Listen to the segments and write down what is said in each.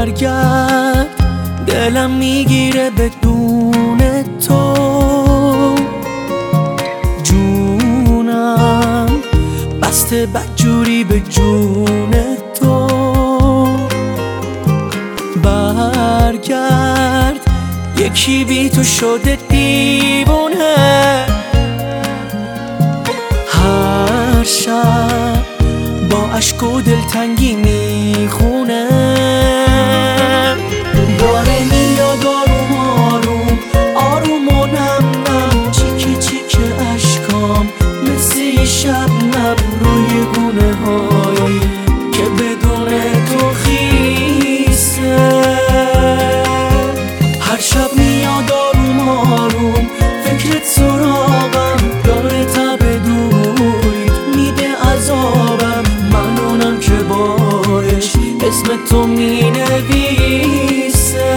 برگرد، دلم میگیره بدون تو. جونم بسته بدجوری به جون تو. برگرد، یکی بی تو شده دیوونه. هر شب با اشک و دلتنگی میخونه. داره میاد آروم آروم، آروم و نم نم، چیکه چیکه اشکام مثل یه شبنم روی گونه هایی که بدون تو خیسه. هر شب میاد آروم آروم، فکرت سراغم داره تب دوریت میده عذابم. منونم که باش اسم تو مینویسه.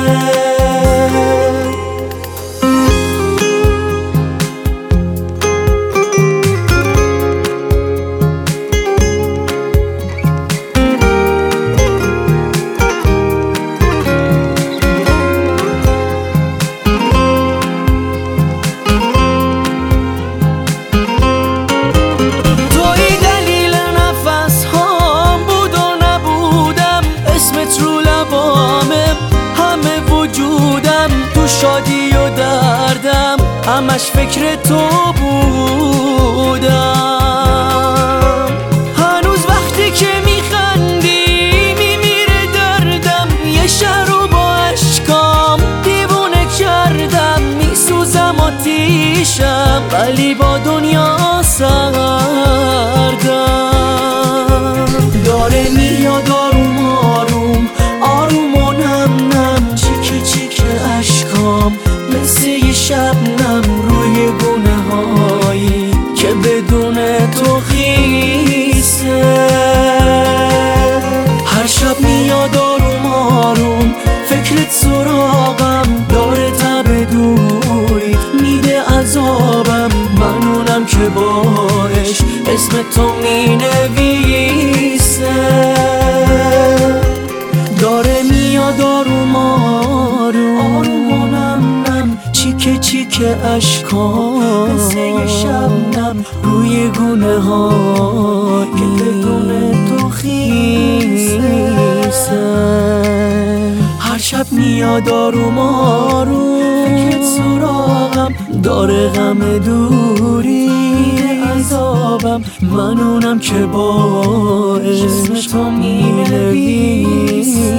شادی و دردم همش فکر تو بودم. هنوز وقتی که میخندی میمیره دردم. یه شهر رو با اشکام دیوونه کردم. میسوزم آتیشم ولی با دنیا سردم. داره میاد آروم آروم، آروم و نم نم، چیکه چیکه اشکام مثل یه شبنم روی گونه هایی که بدون تو خیسه. هر شب میاد آروم آروم، فکرت سراغم داره تب دوریت میده عذابم. منونم که باش اسم تو مینویسه. داره میاد آروم آروم، آروم و نم نم، چیکه چیکه اشکام مثل یه شبنم روی گونه ها که بدون تو خیسه. هر شب میاد آروم آروم، فکرت سراغم داره غم دوری عذابم. منونم که باعث تو مینویسه.